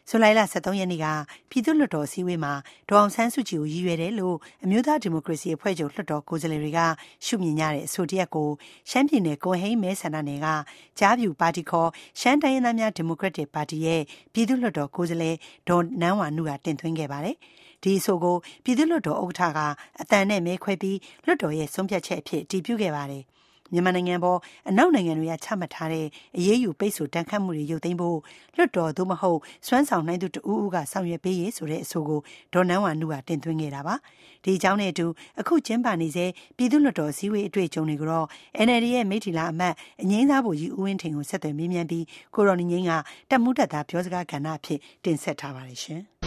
ဇူလိုင်လ 23 ရက်နေ့ကပြည်သူ့လွှတ်တော်အစည်းအဝေးမှာဒေါ်အောင်ဆန်းစုကြည်ကိုရည်ရွယ်တယ်လို့အမျိုးသားဒီမိုကရေစီအဖွဲ့ချုပ်လွှတ်တော်ကိုယ်စားလှယ်တွေကရှုမြင်ကြတဲ့အဆိုတရက်ကိုရှမ်းပြည်နယ်ကွန်ဟိန်းမဲဆန္ဒနယ်ကကြားပြူပါတီခေါ်ရှမ်းတိုင်းရင်းသားများဒီမိုကရက်တစ်ပါတီရဲ့ပြည်သူ့လွှတ်တော်ကိုယ်စားလှယ်ဒေါ်နန်းဝါနုကတင်သွင်းခဲ့ပါတယ်။ဒီအဆိုကိုပြည်သူ့လွှတ်တော်ဥက္ကဋ္ဌကအသံနဲ့မဲခွဲပြီးလွှတ်တော်ရဲ့ဆုံးဖြတ်ချက်အဖြစ်တည်ပြုခဲ့ပါတယ်။မြန်မာနိုင်ငံပေါ်အနောက်နိုင်ငံတွေကချမှတ်ထားတဲ့အရေးယူပိတ်ဆို့တန်းခတ်မှုတွေရုပ်သိမ်းဖို့လွှတ်တော်သို့မဟုတ်စွမ်းဆောင်နိုင်သူတဦးဦးကဆောင်ရွက်ပေးရေးဆိုတဲ့အဆိုကိုဒေါ်နန်းဝါနုကတင်သွင်းခဲ့တာပါ။ဒီအကြောင်းနဲ့အတူအခုကျင်းပနေစေပြည်သူ့လွှတ်တော်စည်းဝေးအတွေ့အကြုံတွေကိုတော့ NLD ရဲ့မိထီလာအမတ်အငိမ့်သားဗိုလ်ကြီးဦးဝင်းထင်ကိုဆက်သွယ်မေးမြန်းပြီးကိုရော်နီငိမ့်ကတက်မှုတက်သားပြောစကားကဏ္ဍအဖြစ်တင်ဆက်ထားပါတယ်ရှင်။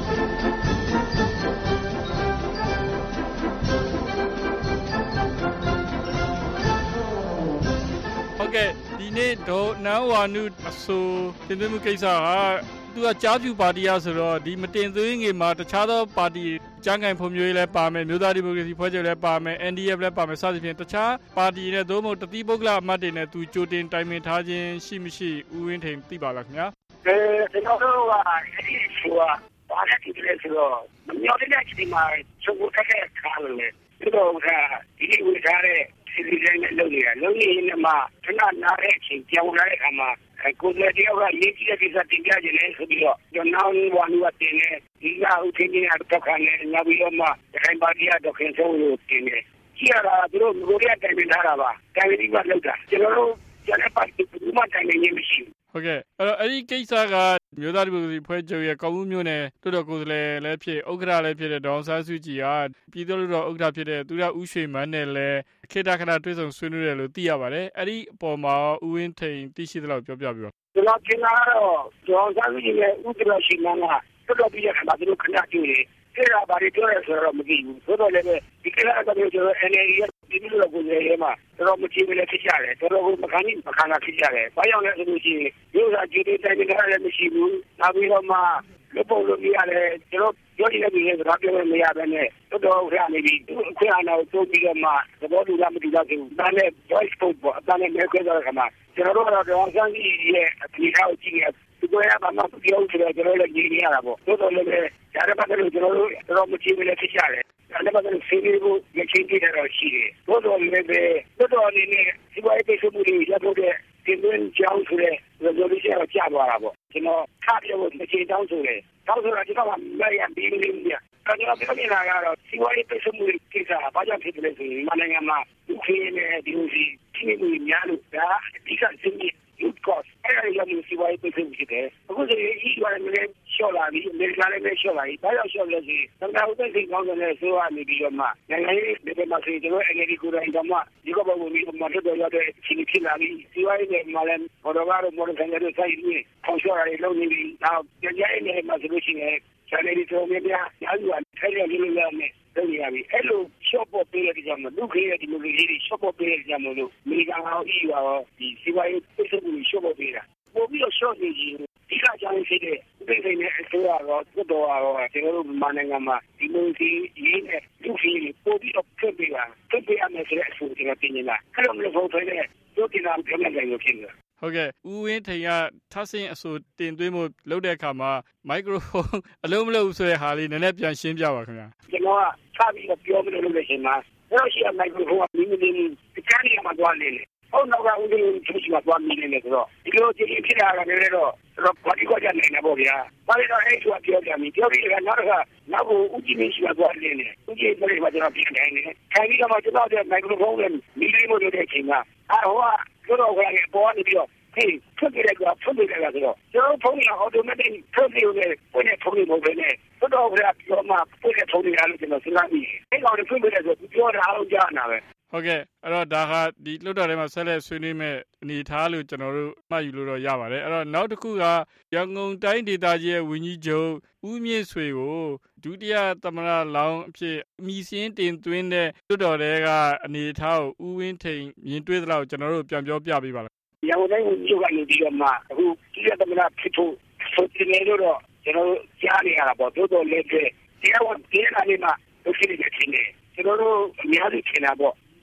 ဒီနေ့ဒေါ်နန်းဝါနုအဆိုတင်သွင်းမှုကိစ္စကသူကကြားပြူပါတီရဆိုတော့ဒီမတင်သွင်းခင်မှာတခြားသောပါတီကျန်းကန်ဖွံ့ဖြိုးရေးလည်းပါမယ်မြို့သားဒီမိုကရေစီဖွဲ့ချုပ်လည်းပါမယ် NDF လည်းပါမယ်စသဖြင့်တခြားပါတီနဲ့သို့မဟုတ်တတိပုဂ္ဂလအမတ်တွေနဲ့သူကြိုတင်တိုင်ပင်ထားခြင်းရှိမရှိဦးဝင်းထိန်သိပါလားခင်ဗျာကျွန်တော်တို့ကဒီဆိုတာဘာလဲဒီလိုဆိုတော့မမျှော်လင့်တဲ့အချိန်မှာချုပ်ကိုတက်ခဲ့ခါလို့လေဒီတော့ဒီဝေထားတဲ့စီစဉ်နဲ့လုပ်နေတာလုပ်နေရင်မှခဏနားတဲ့အချိန်ကြောင်လာတဲ့အခါမှာကိုယ်တည်းကရေးကြည့်တဲ့ကိစ္စတင်ပြခြင်းနဲ့ဆိုပြီးတော့ကျွန်တော်ဝါနူကတင်နေဒီကဥထင်းကြီးကတော့ခါနဲ့ညပြီးတော့မှခိုင်ပါတီကတော့ခင်ဆုံးလို့တင်နေကြည့်ရတာသူတို့ငိုရတိုင်ပင်ထားတာပါတိုင်ပင်ပြီးမှလုပ်တာကျွန်တော်တို့ကျန်တဲ့ပါတီကမှတိုင်ပင်နေမရှိဘူးဟုတ်ကဲ့အဲ့ဒီကိစ္စကမြို့သားဒီမိုကရေစီဖွဲ့ချုပ်ရဲ့ကောင်းမှုမျိုးနဲ့တိုးတော်ကိုယ်စားလှယ်လည်းဖြစ်ဥက္ကဋ္ဌလည်းဖြစ်တဲ့ဒေါအောင်ဆန်းစုကြည်ကပြည်သူ့လွှတ်တော်ဥက္ကဋ္ဌဖြစ်တဲ့သူရဦးရွှေမန်းနဲ့လည်းခေတ္တခဏတွေ့ဆုံဆွေးနွေးတယ်လို့သိရပါတယ်အဲ့ဒီအပေါ်မှာဦးဝင်းထိန်သိရှိသလောက်ပြောပြပြပါကျွန်တော်ထင်တာတော့ဒေါအောင်ဆန်းစုကြည်ရဲ့ဥက္ကဋ္ဌရှိမှန်းကတော်တော်ပြည့်ရမှာသူတို့ခဏတွေ့တယ်အဲ့ဒါဘာတွေပြောရဆိုတော့မသိဘူးဆိုတော့လည်းဒီကိစ္စကတော့ကျွန်တော် NLD ရဲ့ဒီလိုလိုကိုယ်ရေးမှာတော့မကြည့်မလဲဖြစ်ကြတယ်တော်တော်မခံနိုင်မခံနိုင်ဖြစ်ကြတယ်ဘာကြောင့်လဲဆိုလို့ရှိရင်ရိုးစားကြည့်တဲ့တိုင်ကြားလည်းမရှိဘူးနောက်ပြီးတော့မှလူပုံလူကြီးရတယ်ကျွန်တော်ပြောနေတဲ့ပြည်ရဲ့စကားပြောလို့မရဘဲနဲ့တော်ခရနေပြီးသူအခွင့်အာဏာကိုတိုးပြီးတော့မှသဘောတူလားမတူလားဆိုဒါနဲ့ voice vote ပေါ့အတန်းနဲ့မဲခွဲကြတဲ့ခါမှာကျွန်တော်တို့ကတော့ဒေါအောင်ဆန်းစုကြည်ရဲ့အထင်အောက်ကြည့်နေသူကဘာမှမပြောဆိုတော့ကျွန်တော်လည်းညီနေရတာပေါ့တော်တော်လည်းဒါလည်းပတ်သက်လို့ကျွန်တော်တို့တော့မကြည့်မလဲဖြစ်ကြတယ်ဒါလည်းပတ်သက်လို့ဆေးလေးကိုရချင်းကြည့်တော့ရှိတယ်တော်တော်လည်းတော်တော်အနေနဲ့ဒီဘက်ပိတ်ဆို့မှုတွေရဖို့တဲ့ဒီလိုကြောင်းဆိုတဲ့ resolution ကိုကြားသွားတာပေါ့ကျွန်တော်ခါပြောဖို့မချေတောင်းဆိုတယ်တောင်းဆိုတာကျွန်တော်ကမရရင်ပြီးနေပြီကျွန်တော်ပြောနေတာကတော့စီဝါရေးပိတ်ဆို့မှုတွေကိစ္စဘာကြောင့်ဖြစ်တယ်လဲဆိုရင်နိုင်ငံမှာလူကြီးနဲ့ဒီလိုစီဒီလိုများလို့ဒါဒီကစင်းyouth cost အဲ့ဒါရောမျိုးစီဝါရေးပိတ်ဆို့မှုဖြစ်တယ်အခုဆိုရင်ဒီကလည်းလျှော့လာပြီအမေရိကန်လည်းလျှော့လာပြီဘာကြောင့်လျှော့လဲဆိုရင်သမ္မတဦးသိန်းစိန်ကောင်းတဲ့ဆိုကနေပြီးတော့မှနိုင်ငံရေးဒီမှာဆိုကျွန်တော် NLD ကိုယ်တိုင်ကမှဒီကဘောကိုပြီးမှထွက်တော်ရတဲ့ချင်းဖြစ်လာပြီစီဝါရေးနဲ့မှလည်းဘော်တော်ကားတို့မော်ဒယ်ဆိုင်တွေစိုက်ပြီးခေါင်းလျှော့ရတယ်လုပ်နေပြီနောက်ကြိုင်ရဲ့မှာဆိုလို့ရှိရင် channel တွေတော်များများညာလူကထိုင်ရလို့ရမယ်လုပ်နေရပြီအဲ့လို short ပေါ်ပေးတဲ့ကြောင့်မလူခေရဲ့ဒီမိုကရေစီ short ပေါ်ပေးတဲ့ကြောင့်မလို့မိသားစု EU ရောဒီစီဝါရေးပိတ်ဆို့မှု short ပေါ်ပေးတာပို့ပြီးတော့ short နေကြီးဒီကကြောင်းဖြစ်တဲ့ဒီကိစ္စနဲ့အစိုးရရောတော်တော်ရောကျွန်တော်တို့မြန်မာနိုင်ငံမှာဒီမိုကရေစီရေးနဲ့လူကြီးပို့ပြီးတော့ဖြစ်ပေးတာဖြစ်ပေးရမယ်ဆိုတဲ့အဆိုကျွန်တော်ပြင်နေတာအဲ့လိုမျိုးပုံသွင်းတဲ့တို့တင်တာပြောနေတယ်လို့ဖြစ်နေတာဟုတ်ကဲ့ဦးဝင်းထိန်ကထဆင်းအဆိုတင်သွင်းမှုလုပ်တဲ့အခါမှာမိုက်ခရိုဖုန်းအလုံးမလုံးဆိုတဲ့ဟာလေးနည်းနည်းပြန်ရှင်းပြပါခင်ဗျာကျွန်တော်ကစပြီးတော့ပြောမလို့လုပ်နေချိန်မှာတော့ရှိရမိုက်ခရိုဖုန်းကမိမိလေးတခြားနေရာမှာသွားနေတယ်ဟုတ်တော့ကဦးလေးသူရှိမှသွားမိနေတယ်ဆိုတော့ဒီလိုကြည့်ဖြစ်လာတာလည်းတော့ဘာဒီကောကြနေနေပေါ့ဗျာဘာလို့တော့အဲ့သူကပြောကြပြီပြောပြီးကနောက်ကိုဦးကြီးမရှိမှသွားနေတယ်ဦးကြီးပြောလိုက်မှကျွန်တော်ပြင်နေတယ်ခိုင်ပြီးတော့ကျွန်တော်တဲ့မိုက်ခရိုဖုန်းနဲ့မိလေးမို့လို့တဲ့အချိန်မှာဟိုကတို့တော့ကနေပေါ်နေပြီးတော့ဟေးဖွင့်ပြလိုက်တော့ဖွင့်ပြလိုက်ဆိုတော့ကျွန်တော်ဖုန်းက automatic ဖွင့်ပြလို့ဖွင့်နေဖုန်းတွေမဟုတ်ဘဲနဲ့တော့ကပြောမှဖွင့်နေဖုန်းတွေအားလို့ကျွန်တော်စဉ်းစားပြီးအဲ့ကောင်တွေဖွင့်ပြလိုက်ဆိုပြောတာအားလုံးကြားနာပဲဟုတ်ကဲ့အဲ့တော့ဒါကဒီလွှတ်တော်ထဲမှာဆက်လက်ဆွေးနွေးမဲ့အနေထားလို့ကျွန်တော်တို့မှတ်ယူလို့တော့ရပါတယ်အဲ့တော့နောက်တစ်ခုကရန်ကုန်တိုင်းဒေသကြီးရဲ့ဝန်ကြီးချုပ်ဦးမြင့်ဆွေကိုဒုတိယသမ္မတလောင်းအဖြစ်အမည်စင်းတင်သွင်းတဲ့လွှတ်တော်ထဲကအနေအထားကိုဦးဝင်းထိန်မြင်တွေ့သလောက်ကျွန်တော်တို့ပြန်ပြောပြပေးပါလားရန်ကုန်တိုင်းဝန်ကြီးချုပ်ကနေပြီးတော့မှအခုဒုတိယသမ္မတဖြစ်ဖို့ဆိုနေလို့တော့ကျွန်တော်ကြားနေရတာပေါ့တိုးတော်လေးတဲ့တရားဝင်ဒီနေ့ကနေမှလုပ်ဖြစ်နေတယ်ချင်းနေကျွန်တော်တို့အများကြီးထင်တာပေါ့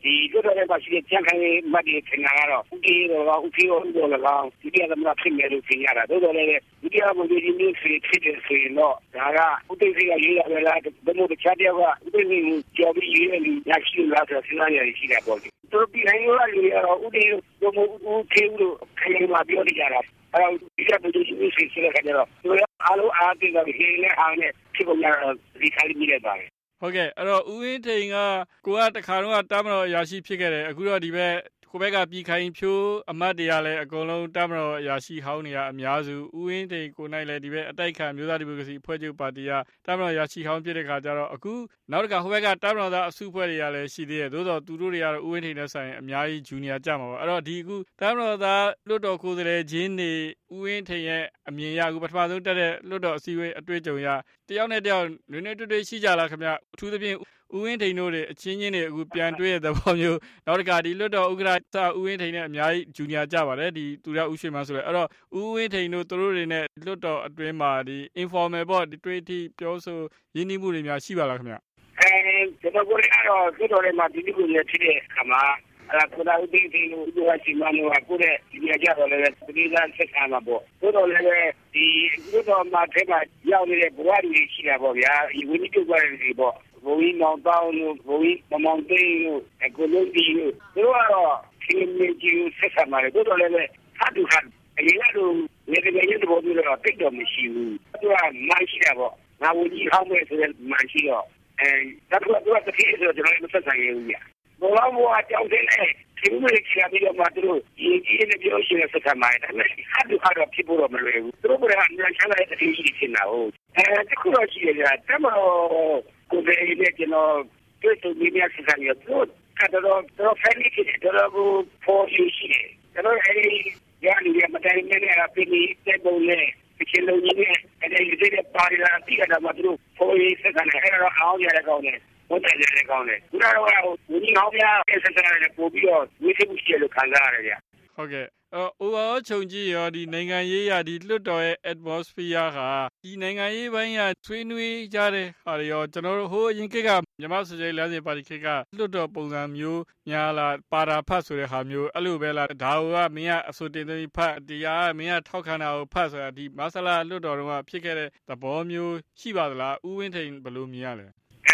ဒီတို့တော်လည်းပါရှိတဲ့ကြံခိုင်မှတ်တွေထင်တာကတော့ဥတီတော့ဥတီရောလည်းကောင်းဒီပြသမနာဖြစ်နေလို့ထင်ရတာတို့တော်လည်းဒီပြဘုံကြီးမျိုးဖြစ်တဲ့ဆိုရင်တော့ဒါကဥတီစီကရေးရမယ်လားဘယ်လိုတခြားတယောက်ကဥတီစီကြော်ပြီးရေးရလို့ရရှိလားဆိုတော့စဉ်းစားရရှိတာပေါ့တို့ပြည်တိုင်းရောလူရောဥတီတို့ဥတီလို့ခိုင်မှာပြောနေကြတာအဲ့တော့ဒီကဘုံကြီးမျိုးဖြစ်တဲ့ခါကျတော့တို့အားလုံးအားသိတော့ဒီနဲ့အားနဲ့ဖြစ်ပေါ်လာဒီခိုင်မိတဲ့ပါတယ်ဟုတ်ကဲ့အဲ့တော့ဦးဝင်းထိန်ကကိုကတခါတော့တာမတော်အရာရှိဖြစ်ခဲ့တယ်အခုတော့ဒီဘက်ကိုဘက်ကပြည်ခိုင်ဖြိုးအမတ်တွေကလည်းအကုန်လုံးတာမတော်အရာရှိဟောင်းနေရအများစုဦးဝင်းထိန်ကိုနိုင်လည်းဒီဘက်အတိုက်ခံမျိုးသားဒီမိုကရေစီအဖွဲ့ချုပ်ပါတီကတာမတော်အရာရှိဟောင်းဖြစ်တဲ့ခါကျတော့အခုနောက်တစ်ခါဟိုဘက်ကတာမတော်သားအစုအဖွဲ့တွေကလည်းရှိသေးတယ်သို့တော့သူတို့တွေကတော့ဦးဝင်းထိန်နဲ့ဆိုင်အများကြီးဂျူနီယာကြမှာပါအဲ့တော့ဒီအခုတာမတော်သားလွတ်တော်ကိုယ်စားလှယ်ချင်းနေဦးဝင်းထိန်ရဲ့အမြင်ရအခုပထမဆုံးတက်တဲ့လွတ်တော်အစည်းအဝေးအတွေ့အကြုံရတယောက်နဲ့တယောက်နွေးနွေးတွေ့တွေ့ရှိကြလားခင်ဗျအထူးသဖြင့်ဦးဝင်းထိန်တို့တွေအချင်းချင်းတွေအခုပြန်တွေ့တဲ့သဘောမျိုးနောက်တစ်ခါဒီလွတ်တော်ဥက္ကဋ္ဌဦးဝင်းထိန်နဲ့အများကြီးဂျူနီယာကြပါတယ်ဒီသူရဦးရွှေမန်းဆိုလဲအဲ့တော့ဦးဝင်းထိန်တို့တို့တွေနဲ့လွတ်တော်အတွင်းမှာဒီ informal ပေါ့ဒီတွေ့ထိပြောဆိုရင်းနှီးမှုတွေများရှိပါလားခင်ဗျကျွန်တော်ကိုယ်ကတော့လွတ်တော်ထဲမှာဒီလိုမျိုးဖြစ်တဲ့အခါမှာအဲ့ဒါကိုယ်တော်ဒီဒီလိုဒီဝါစီမန်ကကိုယ်ရဲ့ဒီကြတော့လည်းဒီကဆက်ဆံမှာပေါ့တို့တော့လည်းဒီလွတ်တော်မှာထဲမှာရောက်နေတဲ့ဘဝတွေရှိတာပေါ့ဗျာဒီဝိနည်းပြုတ်ကြတယ်ဒီပေါ့ဘုံကြီးမောင်တောင်းလို့ဘုံကြီးမမောင်သိန်းလို့အကိုလုံးဒီလို့တို့ကတော့ဒီလိုကြီးဆက်ဆံမှာလေတို့တော့လည်းဟာတူဟာအရင်ကတော့နေကလေးတွေပေါ်ပြီးတော့တိတ်တော့မရှိဘူးသူကမရှိတာပေါ့ငါဝကြီးဟောင်းမဲ့ဆိုတဲ့မရှိတော့ဒါကတော့တစ်ခေတ်ဆိုတော့ကျွန်တော်မဆက်ဆံရဘူးဗျာဘောလုံးဘောအကြောင်းတဲ့ဒီလိုချာပြီးတော့မှတို့ဒီနဲ့ပြောရှိတဲ့ဆက်ဆံမှာဒါပေမဲ့ဟာတူဟာတော့ဖြစ်ဖို့တော့မလွယ်ဘူးတို့ကလည်းအများကြီးတဲ့တတိရှိနေတာဟုတ်တခုတော့ရှိရတာတမကိုယ်ရဲ့နဲ့ကျွန်တော်တွေ့ဆုံမိများဆက်ဆံရတော့ကတော့ဖန်တီးတယ်တော့ကိုပေါ်ရှိတယ်ကျွန်တော်အဲဒီရန်ရမတိုင်းနဲ့ပြည်တဲ့ပုံနဲ့ဒီလိုကြီးနဲ့အဲဒီတဲ့ပါရီလာတိကတော့မတို့ပေါ်ရေးဆက်ဆံတယ်အဲ့တော့အောင်ရတဲ့ကောင်းတယ်ဟုတ်တယ်လည်းကောင်းတယ်ခုနကတော့ဝင်းကြီးဟောင်းပြဆက်ဆံရတယ်ပို့ပြီးတော့ဝေးမှုရှိလို့ခံစားရတယ်ဗျဟုတ်ကဲ့overall ခြုံကြည့်ရောဒီနိုင်ငံရေးရဒီလွတ်တော်ရဲ့ atmosphere ကဒီနိုင်ငံရေးပိုင်းကဆွေးနွေးကြတဲ့ဟာရောကျွန်တော်တို့ဟိုအရင်ခေတ်ကမြန်မာဆိုရှယ်လမ်းစဉ်ပါတီခေတ်ကလွတ်တော်ပုံစံမျိုးများလားပါတာဖတ်ဆိုတဲ့ဟာမျိုးအဲ့လိုပဲလားဒါကမင်းကအစိုးတင်သွင်းဖတ်တရားမင်းကထောက်ခံတာကိုဖတ်ဆိုတာဒီမဆလာလွတ်တော်တော့ဖြစ်ခဲ့တဲ့သဘောမျိုးရှိပါသလားဦးဝင်းထိန်ဘယ်လိုမြင်ရလဲ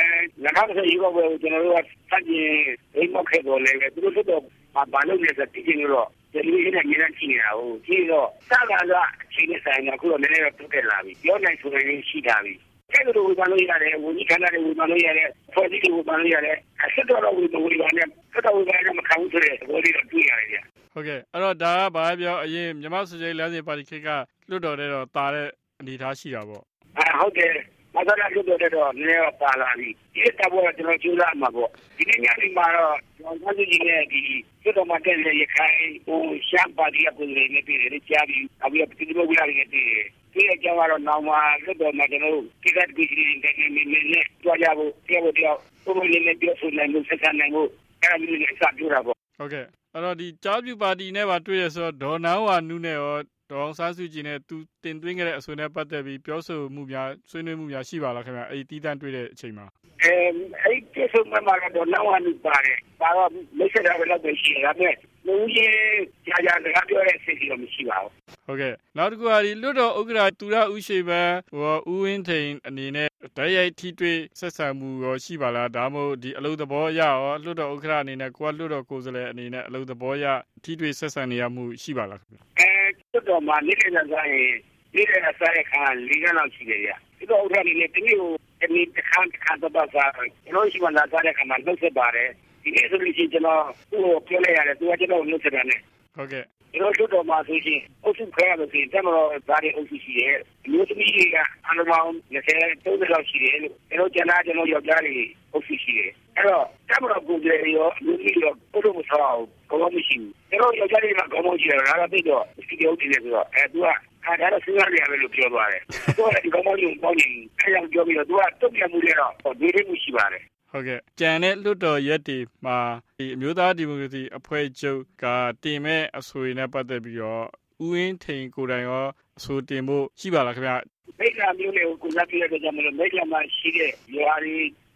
2020ရေကောပဲကျွန်တော်တို့ကစတင်အိမ်မောက်ခဲ့တော့လည်းသူတို့တော့ဘာလို့လဲဆိုတည်နေတော့ဒီလိုနဲ့နေနေရှိနေတာဟုတ်ဒီတော့စကားကအချိန်နဲ့ဆိုင်ကခုတော့နည်းနည်းတော့ပြုတ်ခဲ့လာပြီပြောနိုင်ဆိုရင်ရှိတာပြီအဲ့လိုဝေဖန်လို့ရတယ်ဝန်ကြီးခန္ဓာတွေဝေဖန်လို့ရတယ်ဖွဲ့စည်းတွေဝေဖန်လို့ရတယ်အစစ်တော်ဝေဖန်လို့ရတယ်ဆက်တော်ဝေဖန်ရမခံဘူးဆိုတဲ့ဘောလေးတော့တွေ့ရတယ်ဗျဟုတ်ကဲ့အဲ့တော့ဒါကဘာပြောအရင်မြန်မာဆိုရှယ်လမ်းစဉ်ပါတီခေတ်ကလွတ်တော်တဲ့တော့တာတဲ့အနေထားရှိတာပေါ့ဟုတ်တယ်မတော်တဲ့လွတ်တော်တဲ့တော့နည်းနည်းပါလာပြီဒီတော့ကျွန်တော်ကျူလာမှာပေါ့ဒီနေ့ညနေမှာတော့ကျွန်တော်ကြီးနဲ့ဒီကျွတ်တော်မှာတဲ့ရခိုင်ဟိုရှမ်းပါတီကကိုယ်လေးနဲ့ပြည်တယ်ကြားပြီးအခုပြည်သူ့ဘဝကြီးနဲ့ဒီအကြောင်းကတော့နောက်မှာလွတ်တော်မှာကျွန်တော်ကိစ္စတခုချင်းတဲ့နဲ့ကြွားကြဖို့တရားပုံလေးနဲ့ပြောဆိုနိုင်လို့ဆက်ဆံနိုင်ဖို့အဲ့ဒါမျိုးနဲ့စပြောတာပေါ့ဟုတ်ကဲ့အဲ့တော့ဒီကြားပြူပါတီနဲ့ပါတွေ့ရဆိုတော့ဒေါ်နန်းဝါနုနဲ့ရောဒေါအောင်ဆန်းစုကြည်နဲ့သူတင်သွင်းခဲ့တဲ့အဆိုနဲ့ပတ်သက်ပြီးပြောဆိုမှုများဆွေးနွေးမှုများရှိပါလားခင်ဗျအဲ့ဒီတီးတန့်တွေ့တဲ့အချိန်မှာအဲ့ဒီဆိုမှမှာတော့နောက်ဝနုပါတယ်ဒါတော့မိတ်ဆက်တာပဲလို့ရှိရတာမဲ့လူကြီးကြာစကားပြောတဲ့စိတ်ကြီးတော့မရှိပါဘူးဟုတ်ကဲ့နောက်တစ်ခုကဒီလွတ်တော်ဥက္ကဋ္ဌသူရဦးရှိပန်းဦးဝင်းထိန်အနေနဲ့ဓာတ်ရိုက်ထိတွေ့ဆက်ဆံမှုရောရှိပါလားဒါမှမဟုတ်ဒီအလုပ်သဘောရရောလွတ်တော်ဥက္ကဋ္ဌအနေနဲ့ကိုကလွတ်တော်ကိုယ်စားလှယ်အနေနဲ့အလုပ်သဘောရထိတွေ့ဆက်ဆံနေရမှုရှိပါလားခင်ဗျလွတ်တော်မှာနေတဲ့စားရင်နေတဲ့စားရခါ၄ခန်းလောက်ရှိတယ်ဗျဒီတော့ဥက္ကဋ္ဌအနေနဲ့တနည်းကိုဒီတစ်ခါတော့စားကျွန်တော်ရှိမှလာစားတဲ့ခါမှာနှုတ်ဆက်ပါတယ်ဒီနေ့ဆိုလို့ရှိရင်ကျွန်တော်သူ့ကိုပြောလိုက်ရတယ်သူကကျွန်တော်နှုတ်ဆက်တယ်ဟုတ်ကဲ့ကျွန်တော်တို့တော့မှဆိုရင်အုပ်စုခွဲရလို့ဆိုရင်တမတော်ဓာတ်တွေအုပ်စုရှိတယ်မျိုးသမီးတွေကအလုံးပေါင်း20-30လောက်ရှိတယ်လို့ကျွန်တော်ယောက်ျားတွေအုပ်စုရှိတယ်အဲ့တော့တမတော်ကိုယ်တွေရောအမျိုးသမီးတွေဘုလိုမဆောက်ဘူးဘာမှမရှိဘူးကျွန်တော်ယောက်ျားတွေကကောင်းကောင်းရှိတယ်ဒါကသိတော့ဒီလိုတည်နေဆိုတော့သူကဒါတော့စဉ်းစားရမယ်လို့ပြောသွားတယ်သူကဒီကောင်းကောင်းကြီးပေါင်းနေအဲ့လိုပြောပြီးတော့သူကတုတ်ပြမှုတွေတော့ဒီလိုမျိုးရှိပါတယ်ဟုတ်ကဲ့ကြံတဲ့လွတ်တော်ရက်တွေမှာဒီအမျိုးသားဒီမိုကရေစီအဖွဲ့ချုပ်ကတင်မဲ့အဆိုရနဲ့ပတ်သက်ပြီးတော့ဦးဝင်းထိန်ကိုယ်တိုင်ရောအဆိုတင်ဖို့ရှိပါလားခင်ဗျမိတ်လာမျိုးတွေကိုကိုစားပြရတဲ့ကြောင့်မလို့မိတ်လာမှာရှိတဲ့ရွာတွေ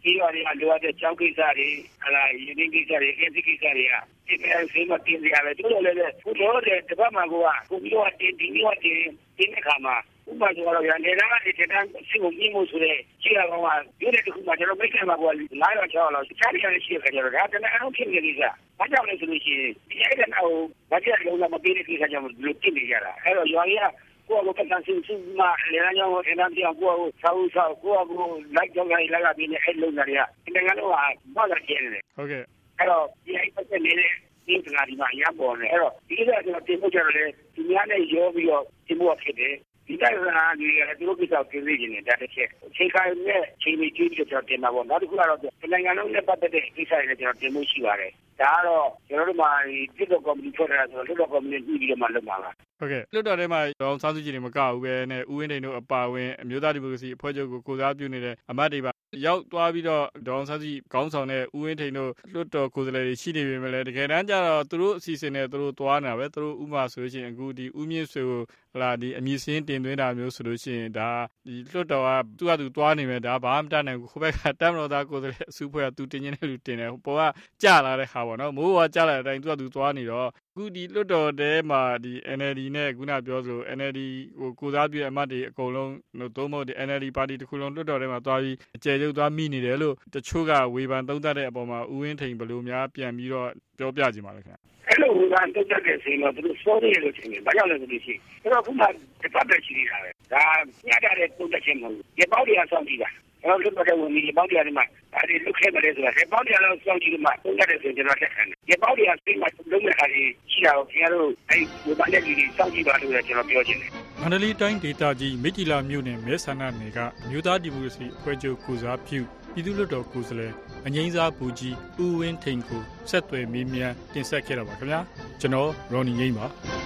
ဒီရွာတွေကလိုအပ်တဲ့ကျောင်းကိစ္စတွေဟလာရင်းနှီးကိစ္စတွေအင်းစိကိစ္စတွေကဒီကနေ့ဆေးမတင်ကြရတယ်သူတို့လည်းဘုလို့တဲ့တပတ်မှာကိုပြီးတော့တင်တဲ့ခါမှာဥပမာဆိုတော့ရနေလာတဲ့တန်းစီကိုမြင်မှုဆိုတဲ့ခြေကောင်ကဒီတဲ့ခုမှကျွန်တော်မိတ်ဆံမှာကိုလာတော့ချောင်းတော့ချားရတဲ့ရှိခဲ့ကြတော့ဒါတည်းအောင်ဖြစ်နေကြဘာကြောင့်လဲဆိုလို့ရှိရင်ဒီအဲ့ဒါတော့ဘာကြောင့်လုံးမပေးတဲ့ကိစ္စကြောင့်လူပြစ်နေကြတာအဲ့တော့ရွာကြီးကိုယ့်ကိုယ်ကန်ဆင်းစုမှလည်းအကြောင်းကိုအနာပြောင်းကိုယ့်ကိုဆောက်ကိုယ့်ကိုလိုက်ကြောင်းလိုက်လာပြီးအဲ့လုံးတွေကဒီငါတို့ကဘာသာကျင်းနေဟုတ်ကဲ့အဲ့တော့ဒီအဲ့ပတ်သက်နေတဲ့ဒီကလာဒီမှာရပေါ်နေအဲ့တော့ဒီကကျွန်တော်တင်ဖို့ကြတယ်ဒီများနဲ့ရောပြီးတော့တင်ဖို့ဖြစ်တယ်ဒီတိုင်းကလည်းသူတို့ကိစ္စကိုသိနေတယ်တချက်ချိန်ခိုင်နဲ့ချိန်မီကြည့်ကြတော့တင်မှာပေါ့နောက်တစ်ခုကတော့နိုင်ငံလုံးနဲ့ပတ်သက်တဲ့ကိစ္စတွေကျွန်တော်တင်ဖို့ရှိပါတယ်ဒါကတော့ကျွန်တော်တို့မှာဒီတော့ကော်မတီဖွဲ့တာဆိုတော့လွှတ်တော်ကော်မတီပြီးတော့မှလုပ်မှာပါဟုတ်ကဲ့လွှတ်တော်ထဲမှာဒေါအောင်ဆန်းစုကြည်တွေမကဘူးပဲနဲ့ဦးဝင်းထိန်တို့အပါအဝင်အမျိုးသားဒီမိုကရေစီအဖွဲ့ချုပ်ကိုကိုစားပြုနေတဲ့အမတ်တွေပါရောက်သွားပြီးတော့ဒေါအောင်ဆန်းစုကြည်ခေါင်းဆောင်တဲ့ဦးဝင်းထိန်တို့လွှတ်တော်ကိုယ်စားလှယ်တွေရှိနေပြီမဲ့လည်းတကယ်တမ်းကျတော့သူတို့အစီအစဉ်နဲ့သူတို့သွားနေတာပဲသူတို့ဥမာဆိုလို့ရှိရင်အခုဒီဦးမြင့်ဆွေကိုဒီအမည်စင်းတင်သွင်းတာမျိုးဆိုလို့ရှိရင်ဒါဒီလွှတ်တော်ကသူကသူသွားနေမယ်ဒါဘာမှမတတ်နိုင်ဘူးခိုးဘက်ကတမ်းမတော်သားကိုယ်စားလှယ်အစုဖွဲ့ကသူတင်နေတဲ့လူတင်တယ်ပေါ်ကကြလာတဲ့ခါပေါ့နော်မိုးကကြလာတဲ့အတိုင်းသူကသူသွားနေတော့အခုဒီလွှတ်တော်ထဲမှာဒီ NLD နဲ့ခုနပြောသလို NLD ကိုစားပြုတဲ့အမတ်တွေအကုန်လုံးသုံးဖို့ဒီ NLD ပါတီတစ်ခုလုံးလွှတ်တော်ထဲမှာသွားပြီးအကျယ်ချုပ်သွားမိနေတယ်လို့တချို့ကဝေဖန်သုံးသပ်တဲ့အပေါ်မှာဦးဝင်းထိန်ဘယ်လိုများပြန်ပြီးတော့ပြောပြကြပါလဲခင်ဗျအဲ့လိုဝေဖန်သုံးသပ်တဲ့စီမှာသူတို့စိုးရိမ်လို့ထင်တယ်ဘာကြောင့်လဲဆိုလို့ရှိရင်အဲ့တော့ခုမှဒီပတ်သက်ရှိနေတာပဲဒါညတာတဲ့သုံးသပ်ခြင်းမဟုတ်ဘူးဒီပေါက်တွေကစောင့်ကြည့်တာအဲ့တော့လွှတ်တော်ထဲဝင်ပြီးဒီပေါက်တွေမှာအဲ့ဒီလုခဲ့မလဲဆိုတာဒီပေါက်တွေလောက်စောင့်ကြည့်လို့မှသုံးသပ်တဲ့ဆိုကျွန်တော်တက်ခံတယ်ဒီပေါက်တွေကစိတ်မှာလုံးမဲ့ခါကြီးရှိတာကိုခင်ဗျားတို့အဲ့ဒီဘာနဲ့ဒီစောင့်ကြည့်ပါလို့ကျွန်တော်ပြောချင်တယ်မန္တလေးတိုင်းဒေသကြီးမိထီလာမြို့နယ်မဲဆန္ဒနယ်ကအမျိုးသားဒီမိုကရေစီအဖွဲ့ချုပ်ကိုစားပြုပြည်သူ့လွှတ်တော်ကိုယ်စားလှယ်အငိမ့်စားဘူကြီးဦးဝင်းထိန်ကိုဆက်သွယ်မေးမြန်းတင်ဆက်ခဲ့တာပါခင်ဗျာကျွန်တော်ရော်နီငိမ့်ပါ